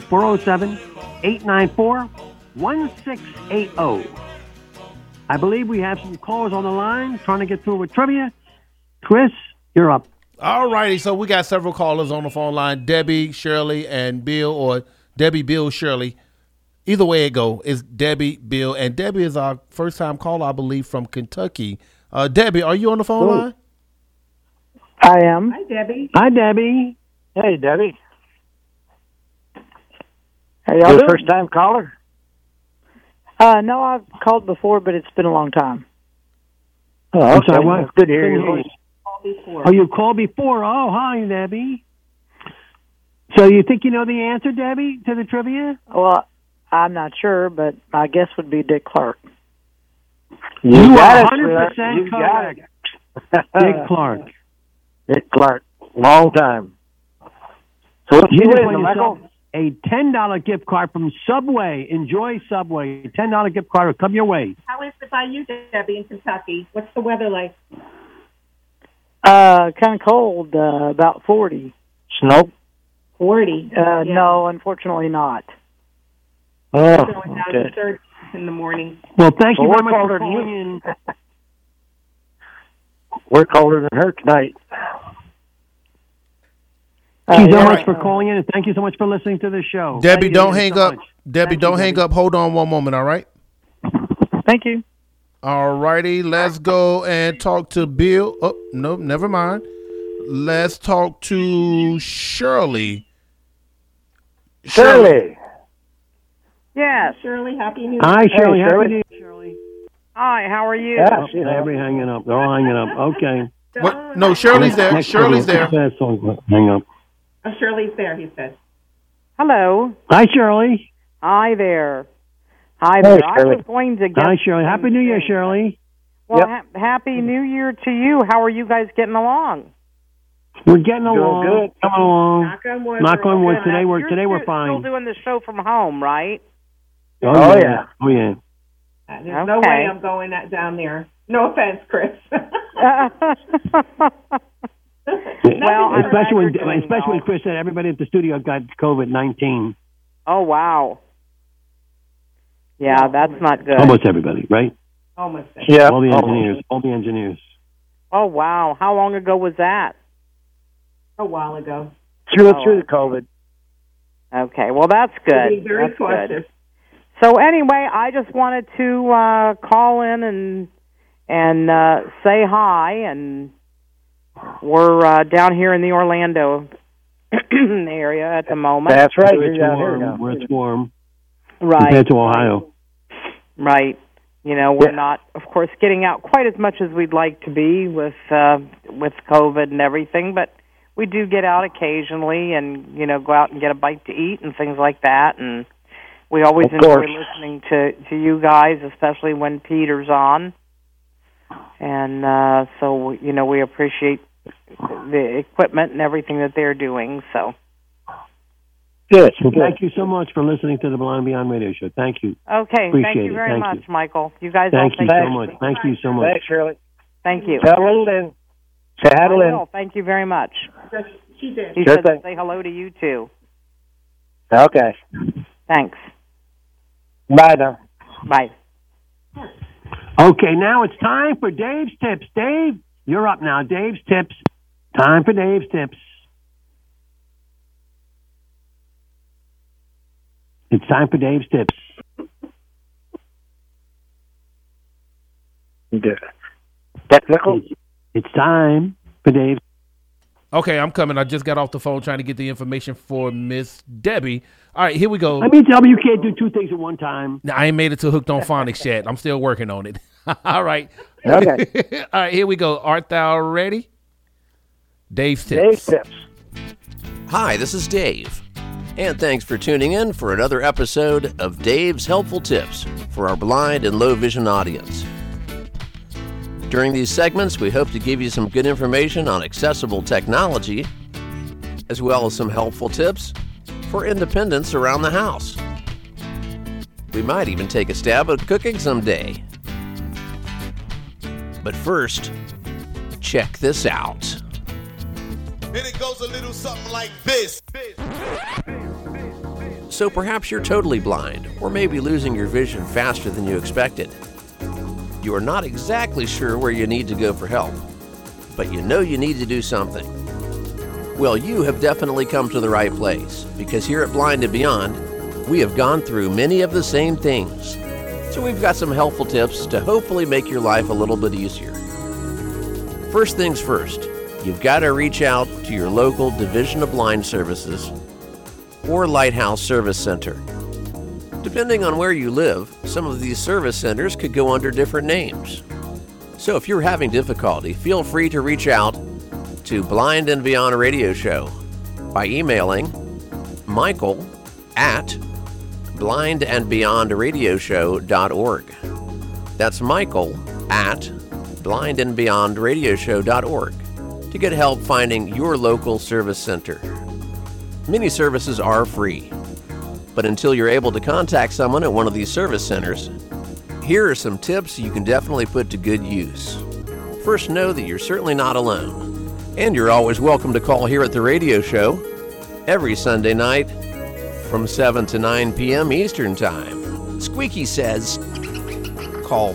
407-894-1680. I believe we have some callers on the line trying to get through with trivia. Chris, you're up. All righty. So we got several callers on the phone line, Debbie, Shirley, and Bill, or Debbie, Bill, Shirley. Either way it go, it's Debbie, Bill, and Debbie is our first-time caller, I believe, from Kentucky. Debbie, are you on the phone line? I am. Hi, Debbie. Hi, Debbie. Hey, Debbie. How You y'all a doing? first-time caller? No, I've called before, but it's been a long time. Oh, I'm okay. sorry, what? Good to hear your voice. Oh, you called before. Oh, hi, Debbie. So you think you know the answer, Debbie, to the trivia? Well, I'm not sure, but my guess would be Dick Clark. You got are it, 100% you got correct. Dick Clark. Dick Clark. Long time. So what You you just win, won Michael? yourself a $10 gift card from Subway. Enjoy Subway. $10 gift card will come your way. How is it by you, Debbie, in Kentucky? What's the weather like? Kind of cold, about 40. Snow? 40. No, unfortunately not. Oh, Going down okay. to 30 in the morning. Well, thank you Well, very much we're for colder than calling you. in. We're colder than her tonight. Thank you so all much right. for calling in, and thank you so much for listening to the show. Debbie, Thank don't you hang so up. much. Debbie, Thank you, don't hang Debbie. up. Hold on one moment, all right? Thank you. All righty, let's go and talk to Bill. Oh, no, never mind. Let's talk to Shirley. Shirley. Yes. Shirley, Happy New Year. Hi, Shirley. Hey, Happy Shirley. New Year, Shirley. Hi, how are you? Yeah, Oh, everybody hanging up. They're all hanging up. Okay. What? No, Shirley's there. Next Shirley's caller. there. Fast song. Hang up. Oh, Shirley's there, he said. Hello. Hi, Shirley. Hi there. Hi Hey, there. I Shirley. was going to get... Hi, Shirley. Happy New Year, Shirley. Well, Yep. Happy New Year to you. How are you guys getting along? We're getting Doing along. good. Coming along. Knock on wood. Knock on wood. Good. Today we're You're still fine. doing the show from home, right? Oh, yeah. Oh yeah. There's no Okay. way I'm going down there. No offense, Chris. Well, I'm glad especially you're doing when well. Chris said everybody at the studio got COVID-19. Oh, wow. Yeah, that's not good. Almost everybody, right? Almost. Yeah. All the almost. engineers. All the engineers. Oh, wow. How long ago was that? A while ago. Through the COVID. Okay, well, that's good. Be very That's cautious. good. So anyway, I just wanted to call in and say hi, and we're down here in the Orlando area at the moment. That's right. Where You're it's down here warm. now. Where it's warm. Right. Compared to Ohio. Right. You know, we're Yeah. not, of course, getting out quite as much as we'd like to be with COVID and everything, but we do get out occasionally and, you know, go out and get a bite to eat and things like that. And we always Of enjoy course. listening to you guys, especially when Peter's on. And so, you know, we appreciate the equipment and everything that they're doing. So, Good. Well, Good. thank you so much for listening to the Blind Beyond Radio Show. Thank you. okay, Appreciate thank you it. very Thank much, you. Michael. You guys Thank all you take so care. much. Thank you so much. Thanks, Shirley. Thank you. Tell Lynn. Say hi to I Lynn. will. Thank you very much. She did. He Sure said to thing. say hello to you, too. Okay. Thanks. Bye now. Bye. Okay, now it's time for Dave's Tips. Dave, you're up now. Dave's Tips. Time for Dave's Tips. It's time for Dave's Tips. Good. Technical. It's time for Dave's. Okay, I'm coming. I just got off the phone trying to get the information for Miss Debbie. All right, here we go. Let me tell you, you can't do two things at one time. Now, I ain't made it to Hooked on Phonics yet. I'm still working on it. All right. Okay. All right, here we go. Art thou ready? Dave's Tips. Dave's Tips. Hi, this is Dave. And thanks for tuning in for another episode of Dave's Helpful Tips for our blind and low vision audience. During these segments, we hope to give you some good information on accessible technology, as well as some helpful tips for independence around the house. We might even take a stab at cooking someday. But first, check this out. And it goes a little something like this. So perhaps you're totally blind, or maybe losing your vision faster than you expected. You are not exactly sure where you need to go for help. but you know you need to do something. Well, you have definitely come to the right place, because here at Blind and Beyond, we have gone through many of the same things. So we've got some helpful tips to hopefully make your life a little bit easier. First things first, you've got to reach out to your local Division of Blind Services or Lighthouse Service Center. Depending on where you live, some of these service centers could go under different names. So if you're having difficulty, feel free to reach out to Blind and Beyond Radio Show by emailing Michael at blindandbeyondradioshow.org. That's Michael at blindandbeyondradioshow.org to get help finding your local service center. Many services are free, but until you're able to contact someone at one of these service centers, here are some tips you can definitely put to good use. First, know that you're certainly not alone. And you're always welcome to call here at the radio show every Sunday night from 7 to 9 p.m. Eastern Time. Squeaky says, call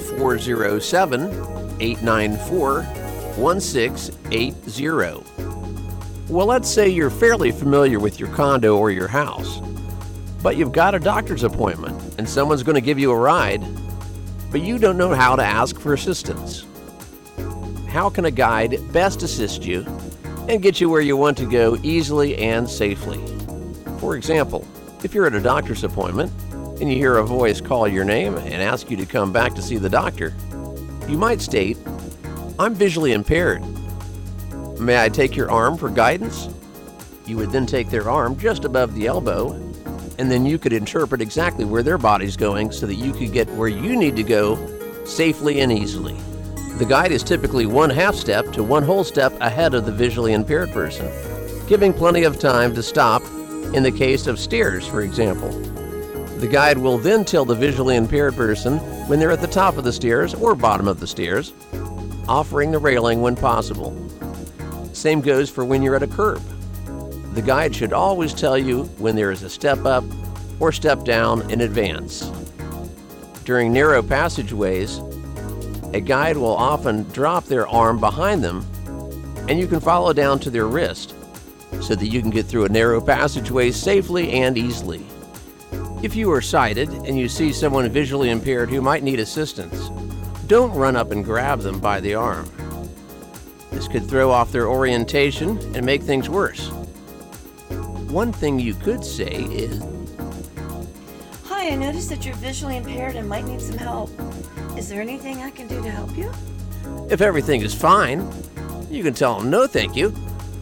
407-894-1680. Well, let's say you're fairly familiar with your condo or your house, but you've got a doctor's appointment and someone's going to give you a ride, but you don't know how to ask for assistance. How can a guide best assist you and get you where you want to go easily and safely? For example, if you're at a doctor's appointment and you hear a voice call your name and ask you to come back to see the doctor, you might state, "I'm visually impaired. May I take your arm for guidance?" You would then take their arm just above the elbow, and then you could interpret exactly where their body's going so that you could get where you need to go safely and easily. The guide is typically one half step to one whole step ahead of the visually impaired person, giving plenty of time to stop in the case of stairs, for example. The guide will then tell the visually impaired person when they're at the top of the stairs or bottom of the stairs, offering the railing when possible. Same goes for when you're at a curb. The guide should always tell you when there is a step up or step down in advance. During narrow passageways, a guide will often drop their arm behind them, and you can follow down to their wrist so that you can get through a narrow passageway safely and easily. If you are sighted and you see someone visually impaired who might need assistance, don't run up and grab them by the arm. This could throw off their orientation and make things worse. One thing you could say is, "Hi, I noticed that you're visually impaired and might need some help. Is there anything I can do to help you?" If everything is fine, you can tell them no thank you.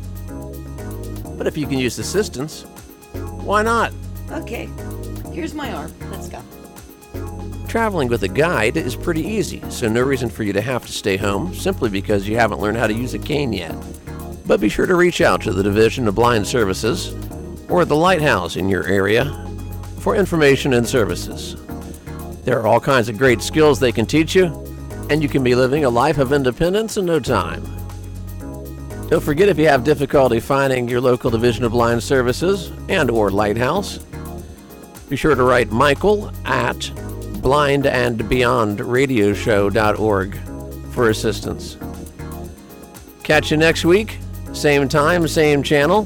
But if you can use assistance, why not? "Okay, here's my arm. Let's go." Traveling with a guide is pretty easy, so no reason for you to have to stay home simply because you haven't learned how to use a cane yet. But be sure to reach out to the Division of Blind Services or the Lighthouse in your area for information and services. There are all kinds of great skills they can teach you, and you can be living a life of independence in no time. Don't forget, if you have difficulty finding your local Division of Blind Services and or Lighthouse, be sure to write Michael at blindandbeyondradioshow.org for assistance. Catch you next week, same time, same channel.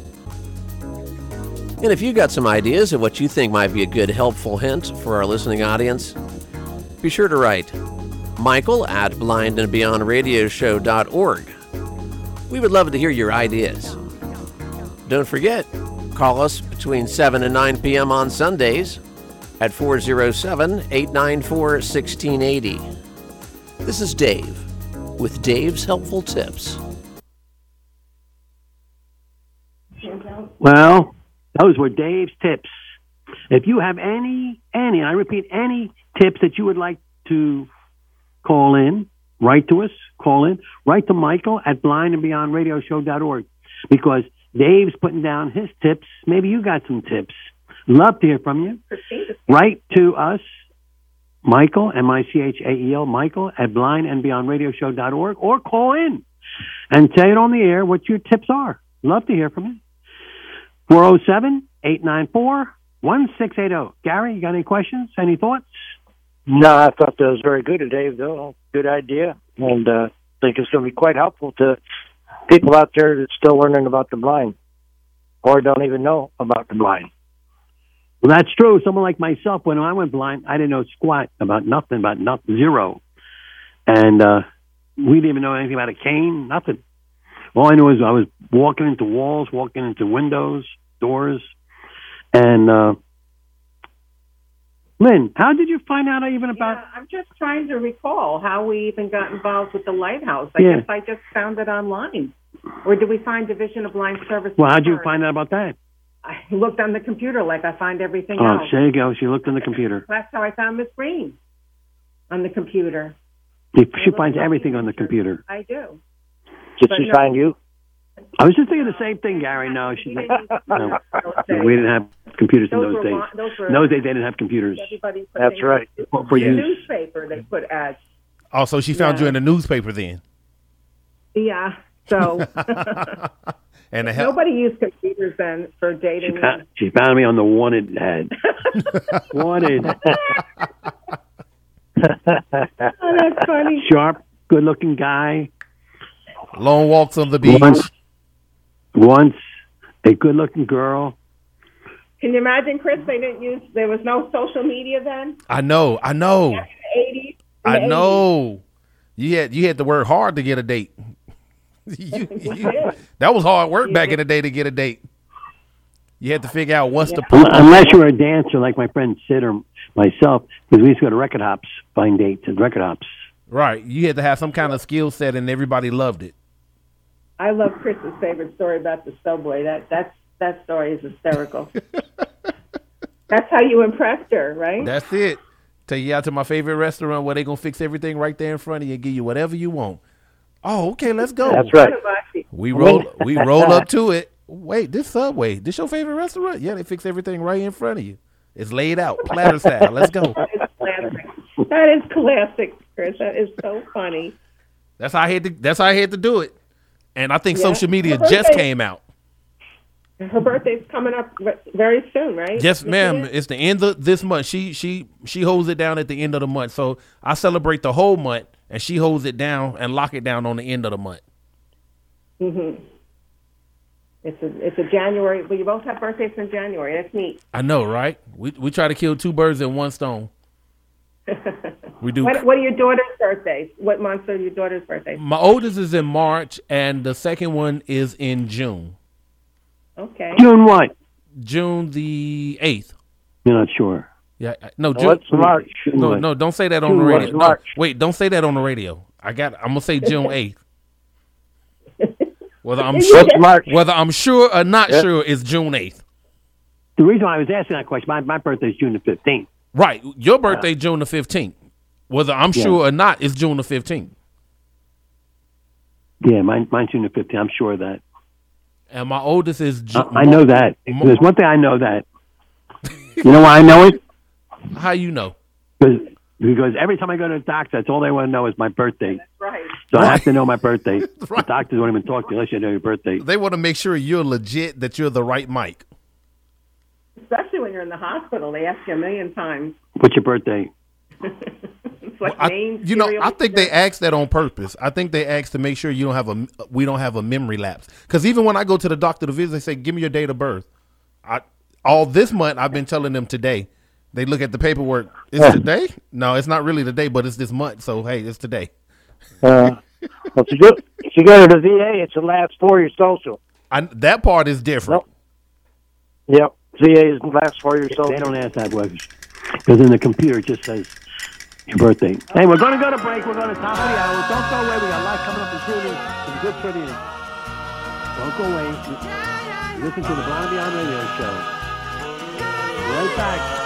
And if you got some ideas of what you think might be a good helpful hint for our listening audience, be sure to write Michael at blindandbeyondradioshow.org. We would love to hear your ideas. Don't forget, call us between 7 and 9 p.m. on Sundays at 407-894-1680. This is Dave with Dave's Helpful Tips. Well, those were Dave's tips. If you have any, I repeat, any tips that you would like to call in, write to us, call in, write to Michael at blindandbeyondradioshow.org, because Dave's putting down his tips. Maybe you got some tips. Love to hear from you. Write to us, Michael, M-I-C-H-A-E-L, Michael at blindandbeyondradioshow.org, or call in and say it on the air what your tips are. Love to hear from you. 407-894-1680. Gary, you got any questions? Any thoughts? No, I thought that was very good, Dave, though. Good idea. And think it's going to be quite helpful to people out there that's still learning about the blind or don't even know about the blind. Well, that's true. Someone like myself, when I went blind, I didn't know squat about nothing, zero. And we didn't even know anything about a cane, nothing. All I knew is I was walking into walls, walking into windows, doors. And Lynn, how did you find out even about... Yeah, I'm just trying to recall how we even got involved with the Lighthouse. I guess I just found it online. Or did we find Division of Blind Services? Well, how did you find out about that? I looked on the computer like I find everything else. else. Oh, there you go. She looked on the computer. That's how I found Miss Green, on the computer. She finds everything on the computer. I do. Did she find you? I was just thinking the same thing, Gary. No, she didn't. No. We didn't have computers in those days. In those days, they didn't have computers. That's right. For the newspaper, they put ads. Oh, so she found you in the newspaper then? Yeah. So and nobody used computers then for dating. She found me on the wanted ad. Wanted. Oh, that's funny. Sharp, good-looking guy. Long walks on the beach. Once a good-looking girl. Can you imagine, Chris? There was no social media then. I know. Back in the 80s. I know. You had to work hard to get a date. That was hard work back in the day to get a date. You had to figure out what's the point. Unless you were a dancer like my friend Sid or myself, because we used to go to record hops, find dates at record hops. Right. You had to have some kind of skill set, and everybody loved it. I love Chris's favorite story about the subway. That story is hysterical. That's how you impressed her, right? That's it. Take you out to my favorite restaurant where they're going to fix everything right there in front of you and give you whatever you want. Oh, okay, let's go. That's right. We roll up to it. Wait, this Subway, this your favorite restaurant? Yeah, they fix everything right in front of you. It's laid out, platter style. Let's go. That is classic, Chris. That is so funny. That's how I had to do it. And I think social media just came out. Her birthday's coming up very soon, right? Yes, ma'am. It's the end of this month. She holds it down at the end of the month. So I celebrate the whole month, and she holds it down and lock it down on the end of the month. Mm-hmm. It's a January. Well, you both have birthdays in January. That's neat. I know, right? We try to kill two birds in one stone. We do. What are your daughter's birthdays? What months are your daughter's birthdays? My oldest is in March, and the second one is in June. Okay. June what? June the 8th. You're not sure? Yeah. No, June. What's March? No, don't say that on the radio. No, wait, don't say that on the radio. I'm gonna say June 8th. Whether I'm sure or not sure is June 8th. The reason why I was asking that question, my birthday is June the 15th. Right. Your birthday June the 15th. Whether I'm sure or not is June the 15th. Yeah, mine's June the 15th. I'm sure of that. And my oldest is I know that. There's one thing I know that. You know why I know it? How you know? Because every time I go to the doctor, that's all they want to know is my birthday. That's right. So I have to know my birthday. The doctors won't even talk to you unless you know your birthday. They want to make sure you're legit, that you're the right Mike. Especially when you're in the hospital. They ask you a million times. What's your birthday? It's like I think they ask that on purpose. I think they ask to make sure we don't have a memory lapse. Because even when I go to the doctor to visit, they say, give me your date of birth. All this month, I've been telling them today. They look at the paperwork. Is it today? No, it's not really today, but it's this month. So, hey, it's today. Well, if you go to the VA, it's the last 4 of your social. That part is different. Nope. Yep. VA is the last 4 of your social. They don't ask that because in the computer it just says your birthday. Hey, we're going to go to break. We're going to top of the hour. Don't go away. We got a lot coming up this evening. Some good trivia. Don't go away. Listen to the Blind and Beyond Radio Show. Right back.